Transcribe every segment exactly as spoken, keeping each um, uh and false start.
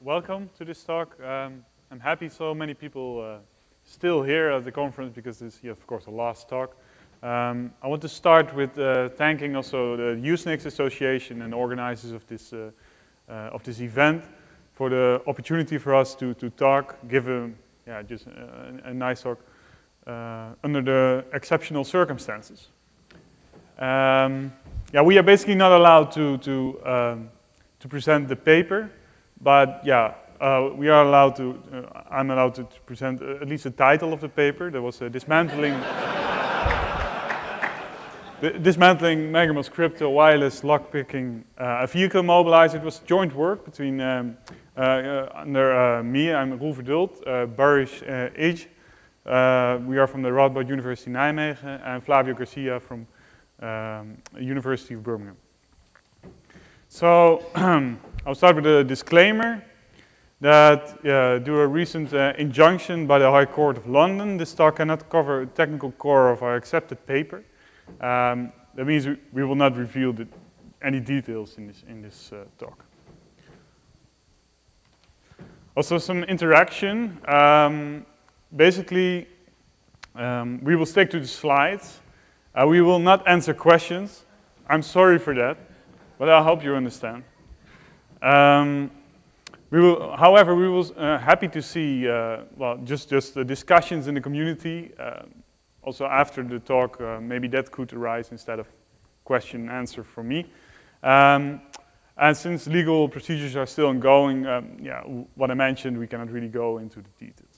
welcome to this talk. Um, I'm happy so many people uh, still here at the conference because this is, of course, the last talk. Um, I want to start with uh, thanking also the Usenix Association and organizers of this uh, uh, of this event for the opportunity for us to to talk, give a yeah just a, a nice talk uh, under the exceptional circumstances. Um, yeah, we are basically not allowed to to um, to present the paper, but yeah, uh, we are allowed to. Uh, I'm allowed to, to present uh, at least the title of the paper. There was a dismantling. Dismantling Megamo's crypto wireless lockpicking uh, a vehicle mobilizer. It was joint work between um, uh, uh, under uh, me, I'm Roel Verdult, uh, Barish uh, Age. Uh, we are from the Radboud University Nijmegen, and Flavio Garcia from um, University of Birmingham. So I'll start with a disclaimer that uh, due to a recent uh, injunction by the High Court of London, this talk cannot cover a technical core of our accepted paper. Um, that means we, we will not reveal the, any details in this, in this uh, talk. Also some interaction. Um, basically, um, we will stick to the slides. Uh, we will not answer questions. I'm sorry for that, but I hope you understand. Um, we will, however, we will uh, happy to see uh, well just just the discussions in the community. Uh, Also after the talk, uh, maybe that could arise instead of question and answer for me. Um, and since legal procedures are still ongoing, um, yeah, what I mentioned, we cannot really go into the details.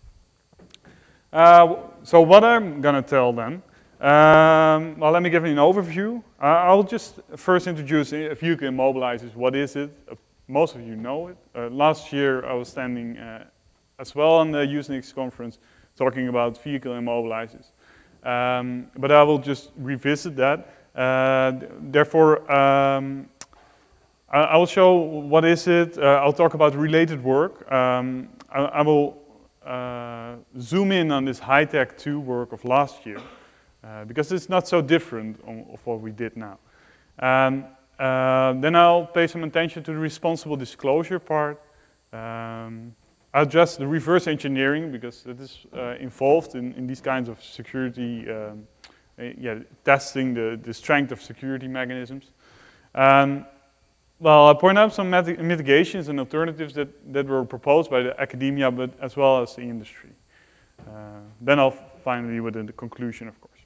Uh, so what I'm gonna tell then, um, well, let me give you an overview. Uh, I'll just first introduce a vehicle immobilizers. What is it? Uh, most of you know it. Uh, last year I was standing uh, as well on the Usenix conference talking about vehicle immobilizers. Um, but I will just revisit that. Uh, therefore, um, I, I will show what is it. Uh, I'll talk about related work. Um, I, I will uh, zoom in on this high-tech two work of last year, uh, because it's not so different on, of what we did now. Um, uh, then I'll pay some attention to the responsible disclosure part. Um, I'll address the reverse engineering because it is uh, involved in, in these kinds of security, um, uh, yeah, testing the, the strength of security mechanisms. Um, well, I'll point out some mitigations and alternatives that, that were proposed by the academia, but as well as the industry. Uh, then I'll finally with the conclusion, of course.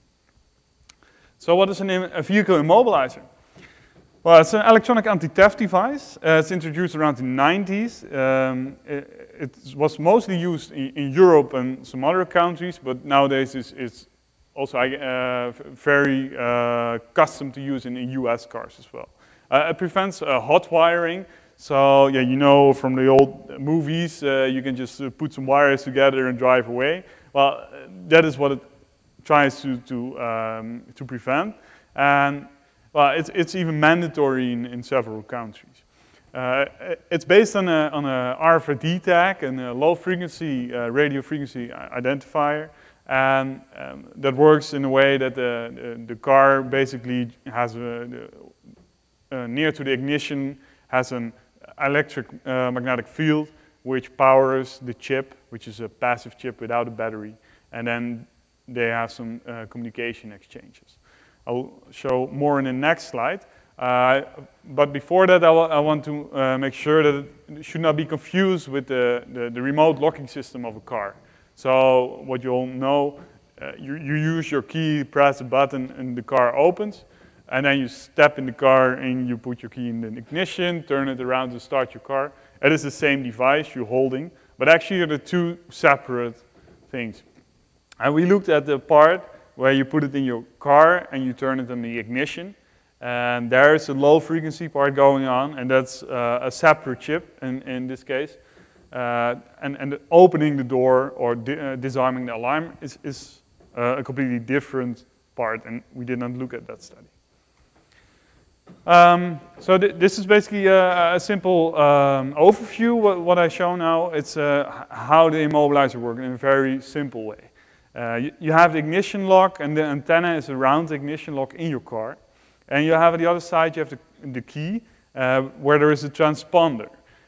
So what is an, a vehicle immobilizer? Well, it's an electronic anti-theft device. Uh, it's introduced around the nineties. Um, it, it was mostly used in, in Europe and some other countries, but nowadays it's, it's also uh, very uh, custom to use in, in U S cars as well. Uh, it prevents uh, hot wiring. So yeah, you know from the old movies, uh, you can just uh, put some wires together and drive away. Well, that is what it tries to to um, to prevent. And well, it's, it's even mandatory in, in several countries. Uh, it's based on a, on a R F I D tag and a low frequency uh, radio frequency identifier, and um, that works in a way that the, the, the car basically has a, the, uh, near to the ignition has an electric uh, magnetic field which powers the chip, which is a passive chip without a battery, and then they have some uh, communication exchanges. I'll show more in the next slide. Uh, but before that, I, I want to uh, make sure that it should not be confused with the, the, the remote locking system of a car. So what you all know, uh, you, you use your key, press a button, and the car opens. And then you step in the car and you put your key in the ignition, turn it around to start your car. It is the same device you're holding, but actually they're two separate things. And we looked at the part where you put it in your car and you turn it on the ignition. And there's a low frequency part going on, and that's uh, a separate chip in, in this case. Uh, and, and opening the door or di uh, disarming the alarm is, is uh, a completely different part, and we did not look at that study. Um, so th this is basically a, a simple um, overview, what, what I show now. It's uh, how the immobilizer works in a very simple way. Uh, you, you have the ignition lock, and the antenna is around the ignition lock in your car. And you have at the other side, you have the, the key, uh, where there is a transponder.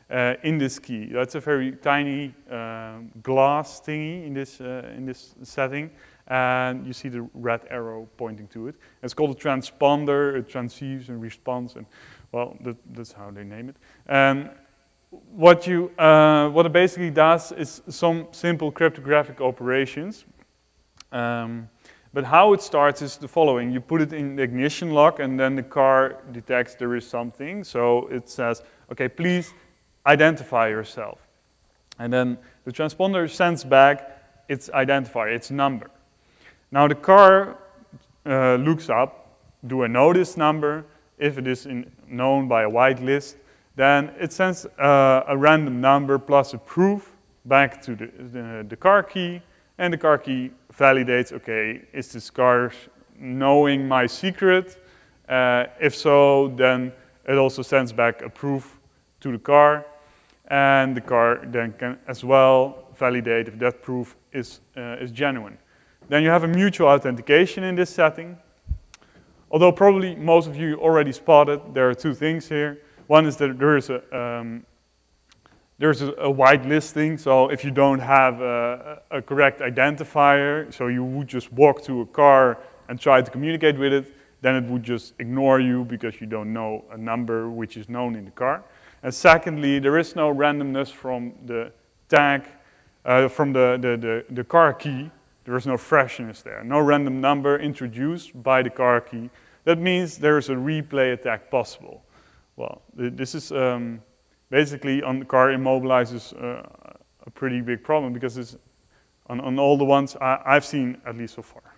uh, in this key. That's a very tiny um, glass thingy in this, uh, in this setting, and you see the red arrow pointing to it. It's called a transponder. It transceives and responds, and well, that, that's how they name it. And what, you, uh, what it basically does is some simple cryptographic operations. Um, But how it starts is the following. You put it in the ignition lock, and then the car detects there is something. So it says, okay, please identify yourself. And then the transponder sends back its identifier, its number. Now the car uh, looks up, do I know this number? If it is in, known by a whitelist, then it sends uh, a random number plus a proof back to the, the, the car key, and the car key validates, okay, is this car knowing my secret? Uh, if so, then it also sends back a proof to the car, and the car then can as well validate if that proof is, uh, is genuine. Then you have a mutual authentication in this setting. Although probably most of you already spotted, there are two things here. One is that there is a, um, there's a, a whitelisting, so if you don't have a, a correct identifier, so you would just walk to a car and try to communicate with it, then it would just ignore you because you don't know a number which is known in the car. And secondly, there is no randomness from the tag, uh, from the, the, the, the car key. There is no freshness there. No random number introduced by the car key. That means there is a replay attack possible. Well, this is um, basically on the car immobilizes uh, a pretty big problem because it's on, on all the ones I, I've seen, at least so far.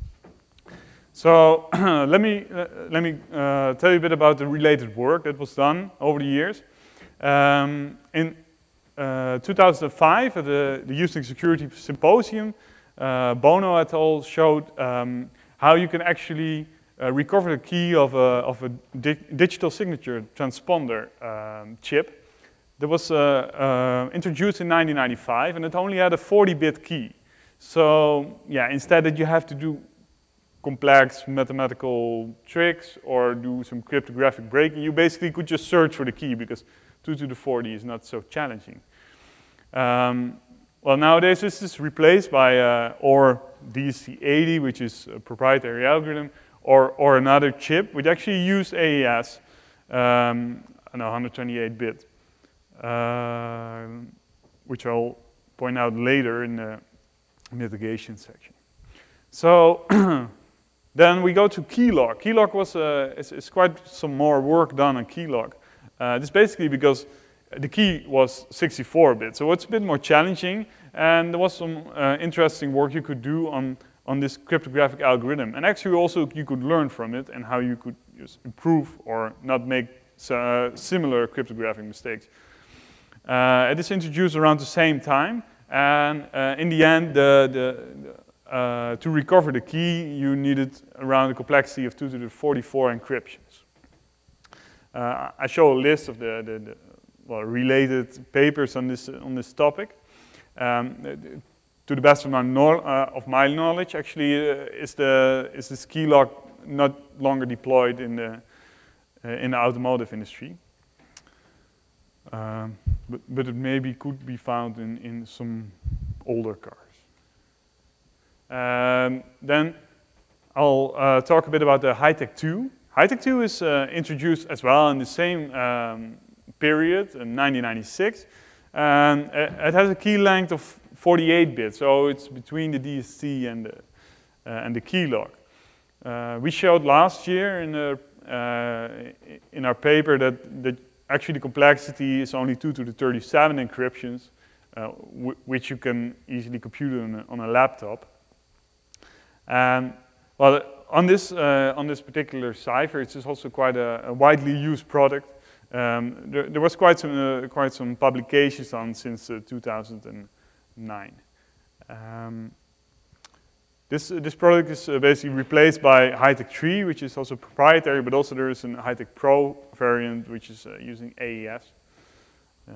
So let me, uh, let me uh, tell you a bit about the related work that was done over the years. Um, in uh, two thousand five, at the, the Houston Security Symposium, uh, Bono et al. Showed um, how you can actually uh, recover the key of a, of a di digital signature transponder um, chip that was uh, uh, introduced in nineteen ninety-five, and it only had a forty bit key. So yeah, instead that you have to do complex mathematical tricks or do some cryptographic breaking, you basically could just search for the key because two to the forty is not so challenging. Um, well, nowadays this is replaced by uh, or D C eighty, which is a proprietary algorithm, or, or another chip which actually used A E S, um, no, one twenty-eight bit, uh, which I'll point out later in the mitigation section. So then we go to keylog. Keylog was uh, is, is quite some more work done on keylog. Uh, this basically because the key was sixty-four bit, so it's a bit more challenging, and there was some uh, interesting work you could do on, on this cryptographic algorithm. And actually also you could learn from it and how you could just improve or not make uh, similar cryptographic mistakes. Uh, it is introduced around the same time, and uh, in the end, the, the, the Uh, to recover the key, you needed around a complexity of two to the forty-four encryptions. Uh, I show a list of the, the, the well, related papers on this on this topic. Um, to the best of my, no, uh, of my knowledge, actually, uh, is the is this keylog not longer deployed in the uh, in the automotive industry, um, but but it maybe could be found in in some older cars. Um, then I'll uh, talk a bit about the HiTech two. HiTech two is uh, introduced as well in the same um, period, in nineteen ninety-six. And it has a key length of forty-eight bits, so it's between the D S T and the, uh, and the keylog. Uh, we showed last year in, the, uh, in our paper that, that actually the complexity is only two to the thirty-seven encryptions, uh, which you can easily compute on a, on a laptop. And well, on this uh, on this particular cipher, it's also quite a, a widely used product. Um, there, there was quite some uh, quite some publications on since uh, two thousand nine. Um, this uh, this product is uh, basically replaced by HiTech three, which is also proprietary, but also there is a HiTech Pro variant which is uh, using A E S. Um,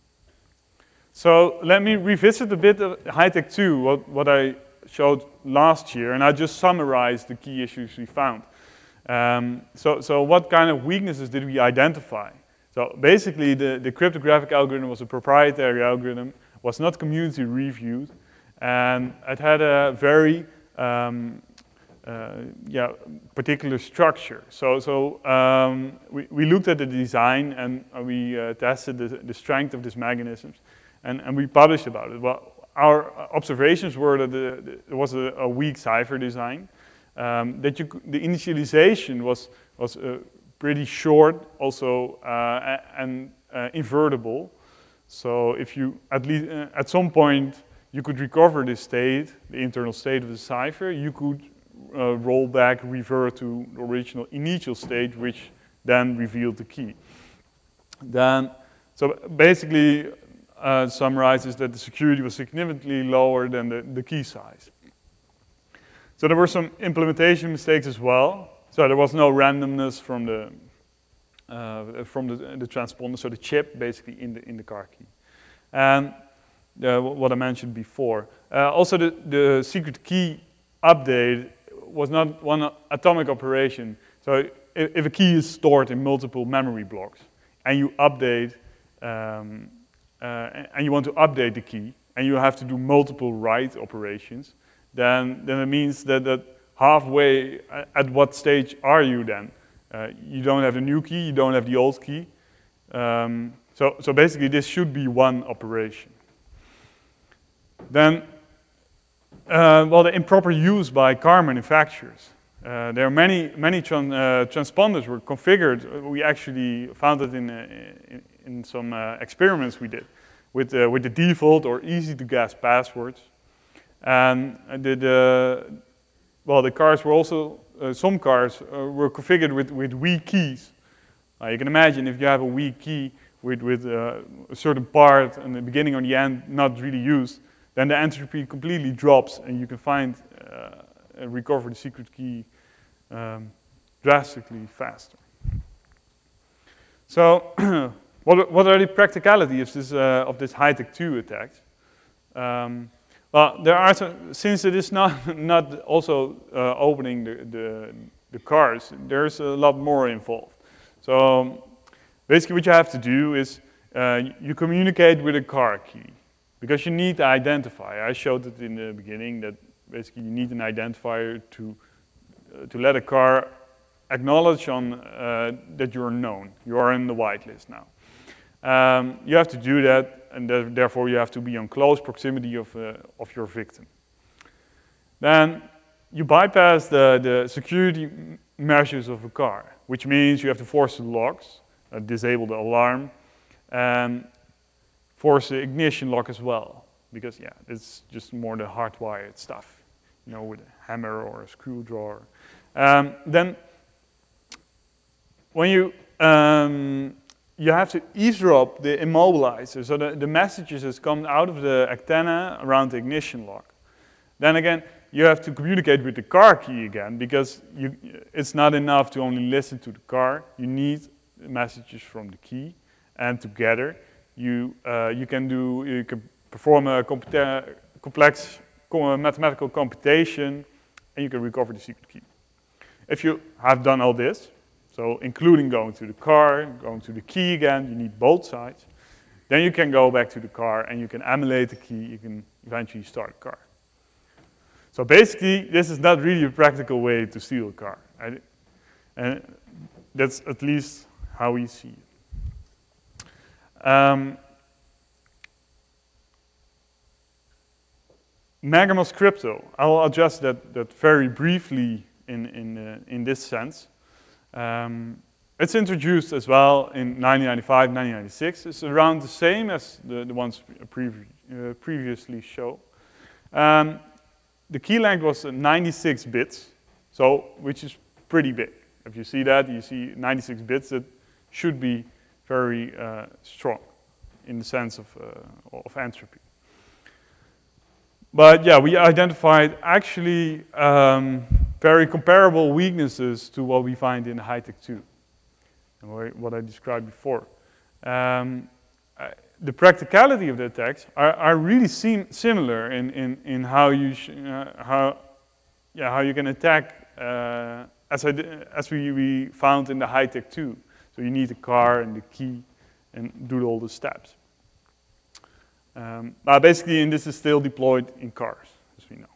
so let me revisit a bit of HiTech two. What what I showed last year, and I just summarized the key issues we found. Um, so, so what kind of weaknesses did we identify? So basically, the, the cryptographic algorithm was a proprietary algorithm, was not community reviewed, and it had a very um, uh, yeah, particular structure. So, so um, we, we looked at the design and we uh, tested the, the strength of these mechanisms, and, and we published about it. Well, our observations were that the, the, it was a, a weak cipher design, um, that you, the initialization was, was uh, pretty short, also, uh, and uh, invertible. So if you, at least uh, at some point, you could recover this state, the internal state of the cipher, you could uh, roll back, revert to the original initial state, which then revealed the key. Then, so basically, uh, summarizes that the security was significantly lower than the, the key size. So there were some implementation mistakes as well. So there was no randomness from the uh, from the, the transponder, so the chip basically in the in the car key, and uh, what I mentioned before. Uh, also, the the secret key update was not one atomic operation. So if, if a key is stored in multiple memory blocks, and you update, um, uh, and you want to update the key, and you have to do multiple write operations, then then it means that that halfway, at what stage are you then? Uh, you don't have the new key, you don't have the old key. Um, so, so basically this should be one operation. Then, uh, well, the improper use by car manufacturers. Uh, there are many, many tran uh, transponders were configured. We actually found it in, uh, in, in some uh, experiments we did with, uh, with the default or easy to guess passwords. And the, the Well, the cars were also, uh, some cars uh, were configured with, with weak keys. Uh, you can imagine if you have a weak key with, with uh, a certain part and the beginning or the end not really used, then the entropy completely drops and you can find uh, and recover the secret key um, drastically faster. So, what, what are the practicalities of this, uh, of this high-tech two attack? Um, Well, there are some, since it is not not also uh, opening the, the the cars, there's a lot more involved. So um, basically, what you have to do is uh, you communicate with a car key because you need the identifier. I showed it in the beginning that basically you need an identifier to uh, to let a car acknowledge on uh, that you're known. You are in the whitelist now. Um, you have to do that, and th therefore you have to be on close proximity of, uh, of your victim. Then you bypass the, the security measures of a car, which means you have to force the locks, uh, disable the alarm, and force the ignition lock as well, because yeah, it's just more the hardwired stuff, you know, with a hammer or a screwdriver. Um, then when you um, you have to eavesdrop the immobilizer, so the, the messages that come out of the antenna around the ignition lock. Then again, you have to communicate with the car key again, because you, it's not enough to only listen to the car. You need messages from the key, and together you uh, you can do you can perform a complex mathematical computation, and you can recover the secret key. If you have done all this, so including going to the car, going to the key again, you need both sides. Then you can go back to the car and you can emulate the key, you can eventually start a car. So basically, this is not really a practical way to steal a car. Right? And that's at least how we see it. Um, Megamos Crypto, I'll address that, that very briefly in, in, uh, in this sense. Um, it's introduced as well in nineteen ninety-five, nineteen ninety-six. It's around the same as the, the ones previ uh, previously shown. Um, the key length was ninety-six bits, so which is pretty big. If you see that, you see ninety-six bits, that should be very uh, strong in the sense of, uh, of entropy. But yeah, we identified actually um, very comparable weaknesses to what we find in high-tech two, and what I described before. Um, uh, the practicality of the attacks are, are really seem similar in, in, in how you sh uh, how yeah how you can attack uh, as I as we, we found in the high-tech two. So you need the car and the key and do all the steps. Um, but basically, and this is still deployed in cars, as we know.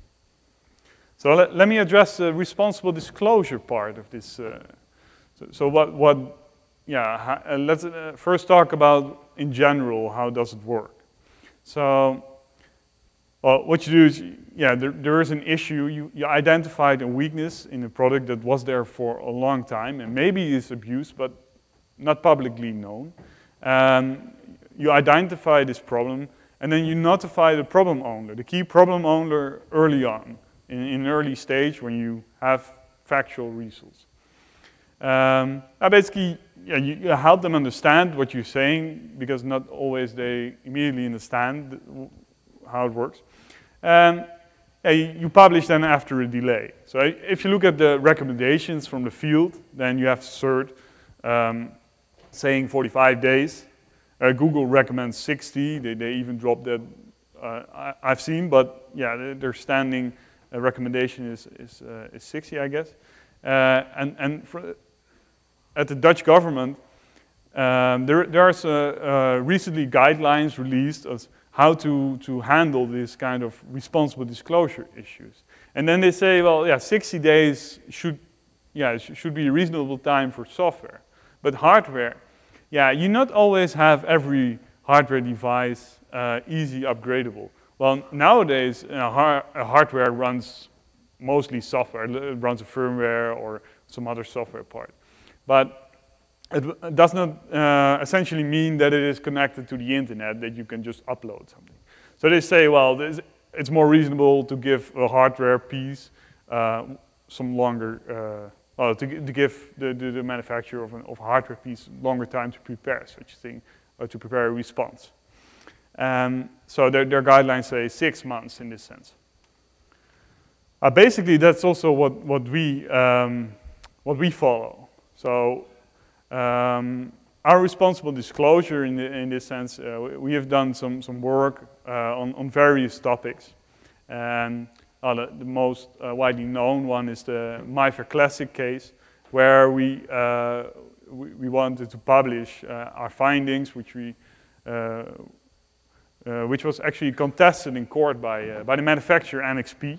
So let, let me address the responsible disclosure part of this. Uh, so, so what, what, yeah, uh, let's uh, first talk about, in general, how does it work. So, well, what you do is, yeah, there, there is an issue. You, you identified a weakness in a product that was there for a long time, and maybe it's abused, but not publicly known. Um, you identify this problem, and then you notify the problem owner, the key problem owner, early on, in, in an early stage when you have factual results. Um, basically, yeah, you, you help them understand what you're saying, because not always they immediately understand how it works. And yeah, you publish then after a delay. So if you look at the recommendations from the field, then you have CERT um, saying forty-five days. Uh, Google recommends sixty. They, they even dropped that. Uh, I, I've seen, but yeah, their standing uh, recommendation is is, uh, is sixty, I guess. Uh, and and for, at the Dutch government, um, there there's uh, uh, recently guidelines released as how to to handle this kind of responsible disclosure issues. And then they say, well, yeah, sixty days should yeah should be a reasonable time for software, but hardware. Yeah, you not always have every hardware device uh, easy upgradable. Well, nowadays, uh, har uh, hardware runs mostly software. It runs a firmware or some other software part. But it does not uh, essentially mean that it is connected to the internet, that you can just upload something. So they say, well, this, it's more reasonable to give a hardware piece uh, some longer uh, Well, to, to give the, the, the manufacturer of, an, of a hardware piece longer time to prepare such a thing, or to prepare a response. Um, so their, their guidelines say six months in this sense. Uh, basically, that's also what, what, we, um, what we follow. So um, our responsible disclosure in, the, in this sense, uh, we have done some, some work uh, on, on various topics. And Uh, the, the most uh, widely known one is the MyFair Classic case, where we, uh, we, we wanted to publish uh, our findings, which, we, uh, uh, which was actually contested in court by, uh, by the manufacturer N X P.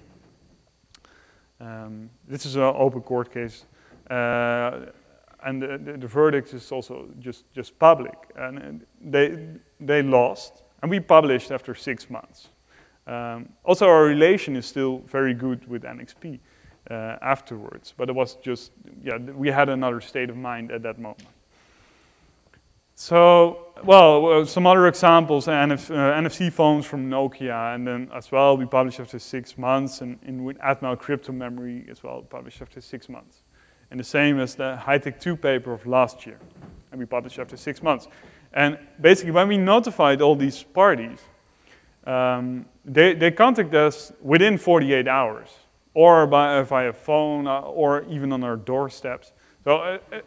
Um, this is an open court case, uh, and the, the, the verdict is also just, just public. And they, they lost, and we published after six months. Um, also, our relation is still very good with N X P uh, afterwards, but it was just, yeah, we had another state of mind at that moment. So, well, some other examples, N F, uh, N F C phones from Nokia, and then as well, we published after six months, and in with Atmel crypto memory as well, published after six months. And the same as the High-Tech two paper of last year, and we published after six months. And basically, when we notified all these parties, Um, they, they contact us within forty-eight hours, or by, uh, via phone, uh, or even on our doorsteps. So, uh, uh,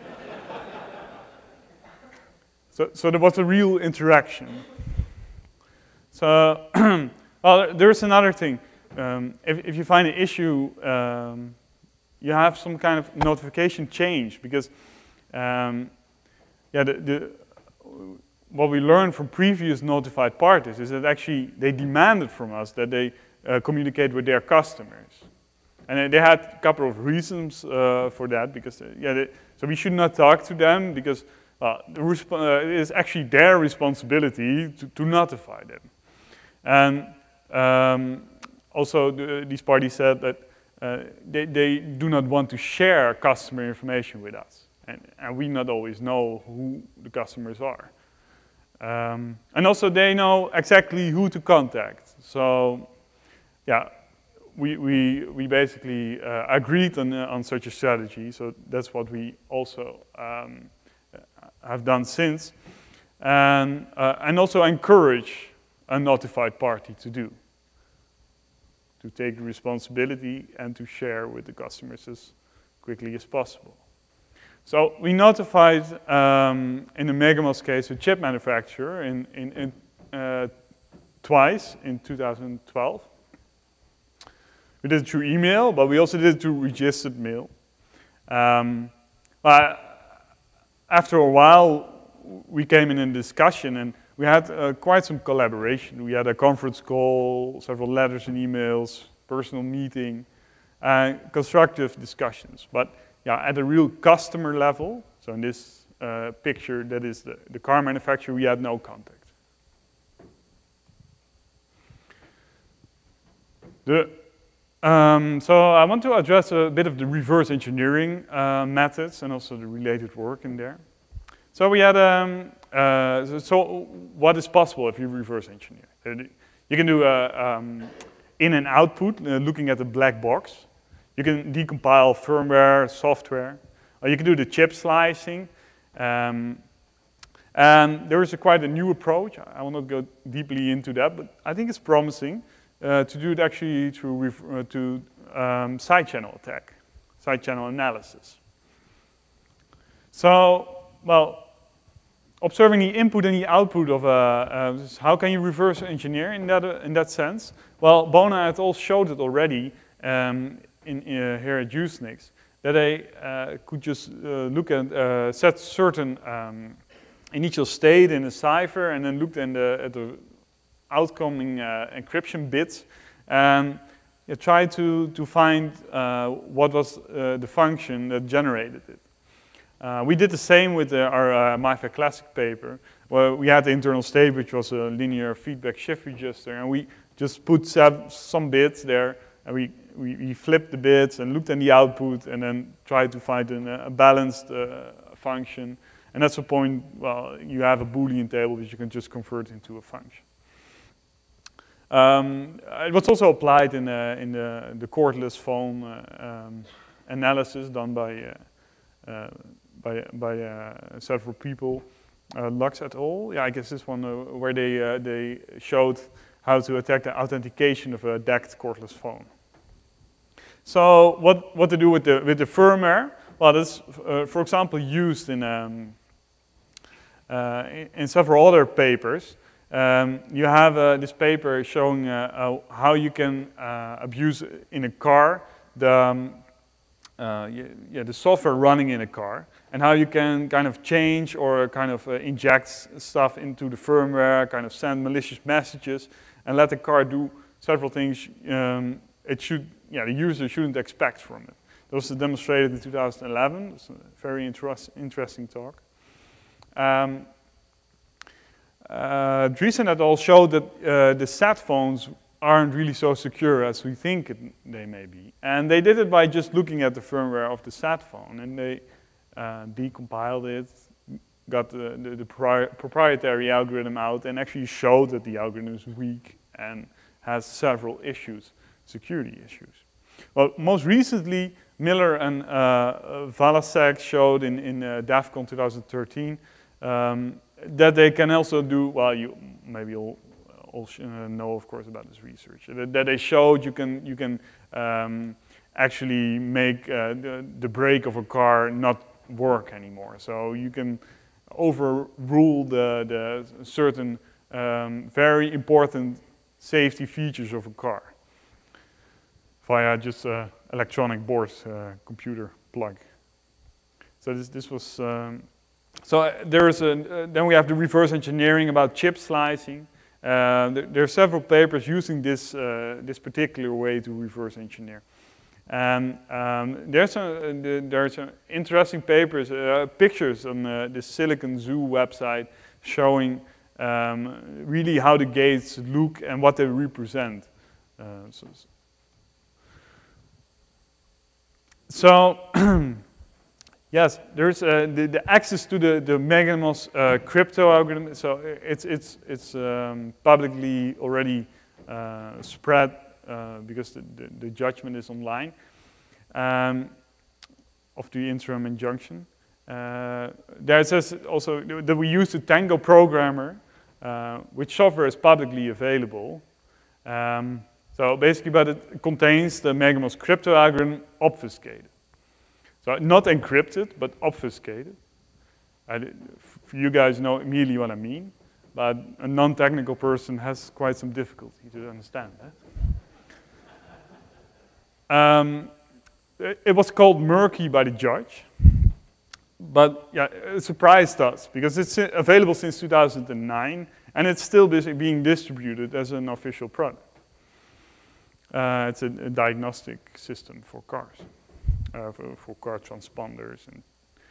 so, so there was a real interaction. So, well, there's another thing. Um, if, if you find an issue, um, you have some kind of notification change, because, um, yeah, the, the what we learned from previous notified parties is that actually they demanded from us that they uh, communicate with their customers. And they had a couple of reasons uh, for that, because, uh, yeah, they, so we should not talk to them, because uh, the uh, it is actually their responsibility to, to notify them. And um, also the, these parties said that uh, they, they do not want to share customer information with us. And, and we not always know who the customers are. Um, and also they know exactly who to contact. So, yeah, we, we, we basically uh, agreed on, uh, on such a strategy. So that's what we also um, have done since. And, uh, and also encourage a notified party to do. To take the responsibility and to share with the customers as quickly as possible. So we notified, um, in the Megamos case, a chip manufacturer in, in, in, uh, twice in two thousand twelve. We did it through email, but we also did it through registered mail. Um, but after a while, we came in a discussion, and we had uh, quite some collaboration. We had a conference call, several letters and emails, personal meeting, uh, constructive discussions. But yeah, at a real customer level, so in this uh, picture, that is the, the car manufacturer, we had no contact. The, um, so I want to address a bit of the reverse engineering uh, methods and also the related work in there. So we had, um, uh, so, so what is possible if you reverse engineer? You can do a um, in and output, uh, looking at the black box. You can decompile firmware, software. Or you can do the chip slicing. Um, and there is a quite a new approach. I will not go deeply into that, but I think it's promising uh, to do it actually through uh, to um, side channel attack, side channel analysis. So, well, observing the input and the output of a, uh, how can you reverse engineer in that, uh, in that sense? Well, Bona et al. Showed it already um, in, uh, here at Usenix, that they uh, could just uh, look at, uh, set certain um, initial state in a cipher and then looked in the, at the outcoming uh, encryption bits and you try to, to find uh, what was uh, the function that generated it. Uh, we did the same with uh, our uh, MIFARE Classic paper, where we had the internal state, which was a linear feedback shift register, and we just put some bits there, and we, we, we flipped the bits and looked at the output, and then tried to find an, a balanced uh, function. And that's the point, well, you have a Boolean table, which you can just convert into a function. Um, it was also applied in, uh, in the, the cordless phone uh, um, analysis done by uh, uh, by, by uh, several people, uh, Lux et al. Yeah, I guess this one uh, where they, uh, they showed how to attack the authentication of a D E C T cordless phone. So what, what to do with the, with the firmware? Well, that's, uh, for example, used in, um, uh, in, in several other papers. Um, you have uh, this paper showing uh, uh, how you can uh, abuse in a car the, um, uh, yeah, the software running in a car, and how you can kind of change or kind of uh, inject stuff into the firmware, kind of send malicious messages, and let the car do several things um, it should, yeah, the user shouldn't expect from it. That was demonstrated in two thousand eleven. It's a very interest, interesting talk. Um, uh, Driesen et al. Showed that uh, the sat phones aren't really so secure as we think it, they may be. And they did it by just looking at the firmware of the sat phone, and they uh, decompiled it, got the, the, the pri proprietary algorithm out, and actually showed that the algorithm is weak and has several issues, security issues. Well, most recently, Miller and uh, Valasek showed in, in uh, DEFCON twenty thirteen um, that they can also do, well, you maybe all, all uh, know, of course, about this research, that, that they showed you can, you can um, actually make uh, the, the brake of a car not work anymore. So you can overrule the, the certain um, very important safety features of a car via just uh, electronic board uh, computer plug. So this, this was, um, so uh, there is a, uh, then we have the reverse engineering about chip slicing. Uh, there, there are several papers using this, uh, this particular way to reverse engineer. And um, there's, a, there's some interesting papers, uh, pictures on uh, the Silicon Zoo website showing um, really how the gates look and what they represent. Uh, so, So, yes, there's uh, the, the access to the, the Meganmos uh, crypto algorithm. So it's, it's, it's um, publicly already uh, spread uh, because the, the, the judgment is online um, of the interim injunction. Uh, there it says also that we use the Tango programmer, uh, which software is publicly available. Um, So basically, but it contains the Meganmos crypto algorithm obfuscated. So not encrypted, but obfuscated. I, you guys know immediately what I mean, but a non-technical person has quite some difficulty to understand that. Um, it, it was called murky by the judge. but yeah, it surprised us because it's available since two thousand nine and it's still being distributed as an official product. Uh, it's a, a diagnostic system for cars, uh, for, for car transponders. And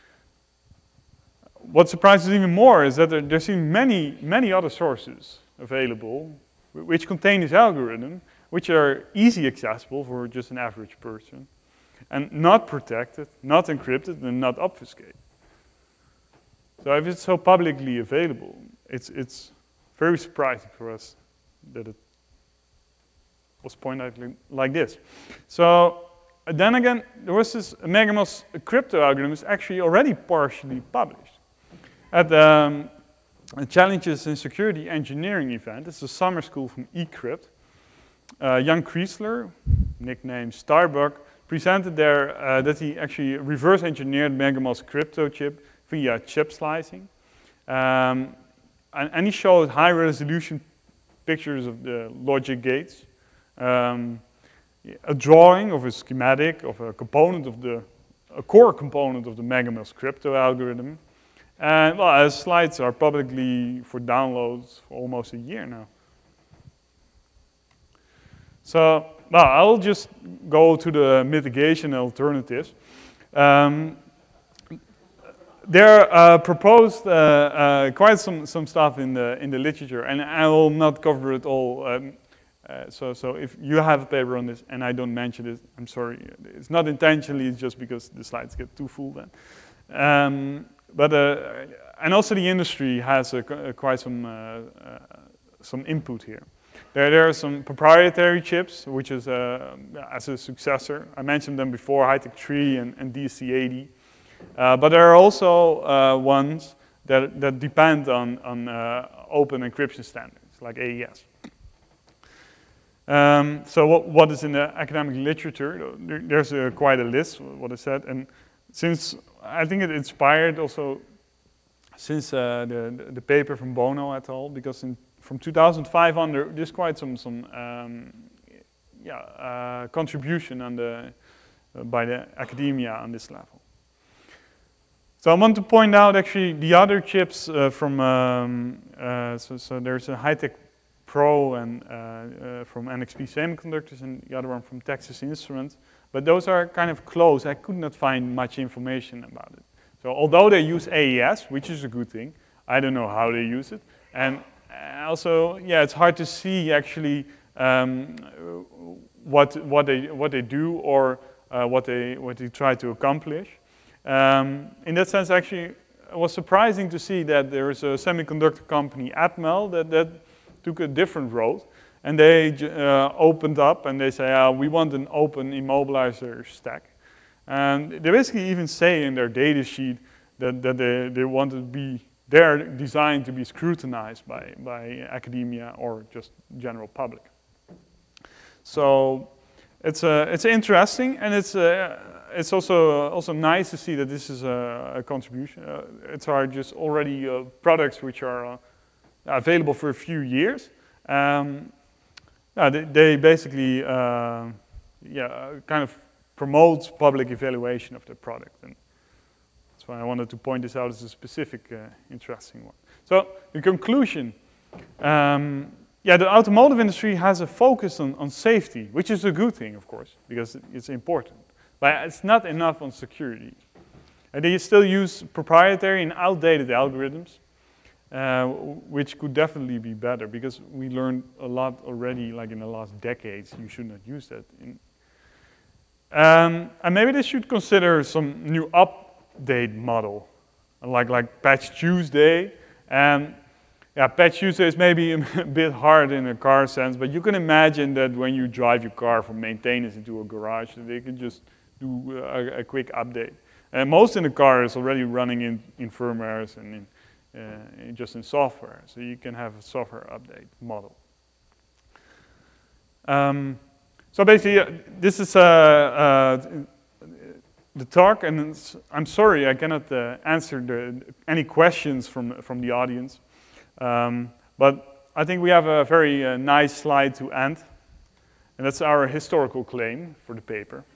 what surprises even more is that there, there seem many, many other sources available which contain this algorithm, which are easy accessible for just an average person, and not protected, not encrypted, and not obfuscated. So if it's so publicly available, it's, it's very surprising for us that it was pointed out like this. So then again, there was this Megamos crypto algorithm is actually already partially published. At the um, Challenges in Security Engineering event, it's a summer school from eCrypt, uh, Jan Kriesler, nicknamed Starbuck, presented there uh, that he actually reverse engineered Megamos crypto chip via chip slicing. Um, and, and he showed high resolution pictures of the logic gates, um, a drawing of a schematic of a component of the, a core component of the Megamos crypto algorithm. And well, his slides are publicly for downloads for almost a year now. So, well, I'll just go to the mitigation alternatives. Um, there uh, proposed uh, uh, quite some, some stuff in the, in the literature, and I will not cover it all. Um, uh, so, so if you have a paper on this and I don't mention it, I'm sorry. It's not intentionally, it's just because the slides get too full then. Um, But, uh, and also the industry has a, a quite some, uh, uh, some input here. There, there are some proprietary chips, which is uh, as a successor. I mentioned them before, Hightech three and, and D C eighty. Uh, but there are also uh, ones that, that depend on, on uh, open encryption standards, like A E S. Um, so what, what is in the academic literature? There, there's a, quite a list, what I said. And since I think it inspired also since uh, the, the paper from Bono et al. Because in, from two thousand five on, there, there's quite some, some um, yeah, uh, contribution on the, uh, by the academia on this level. So I want to point out actually the other chips uh, from, um, uh, so, so there's a Hightech Pro and uh, uh, from N X P Semiconductors and the other one from Texas Instruments. But those are kind of close. I could not find much information about it. So although they use A E S, which is a good thing, I don't know how they use it. And also, yeah, it's hard to see actually um, what, what, they, what they do or uh, what, they, what they try to accomplish. Um, in that sense, actually, it was surprising to see that there is a semiconductor company, Atmel, that, that took a different road. And they uh, opened up and they say, uh, we want an open immobilizer stack. And they basically even say in their data sheet that, that they, they want to be, they're designed to be scrutinized by, by academia or just general public. So it's, uh, it's interesting, and it's, uh, it's also, uh, also nice to see that this is a, a contribution. Uh, it's are just already uh, products which are uh, available for a few years. Um, Yeah, they, they basically, uh, yeah, kind of promote public evaluation of the product, and that's why I wanted to point this out as a specific, uh, interesting one. So the conclusion, um, yeah, the automotive industry has a focus on, on safety, which is a good thing, of course, because it's important, but it's not enough on security. And they still use proprietary and outdated algorithms. Uh, which could definitely be better, because we learned a lot already, like in the last decades. You should not use that. In, um, and maybe they should consider some new update model, like like Patch Tuesday. And yeah, Patch Tuesday is maybe a bit hard in a car sense, but you can imagine that when you drive your car from maintenance into a garage, that they can just do a, a quick update. And most in the car is already running in, in firmwares and in Uh, just in software, so you can have a software update model. Um, so basically, uh, this is uh, uh, the talk, and I'm sorry I cannot uh, answer the, any questions from, from the audience, um, but I think we have a very uh, nice slide to end, and that's our historical claim for the paper.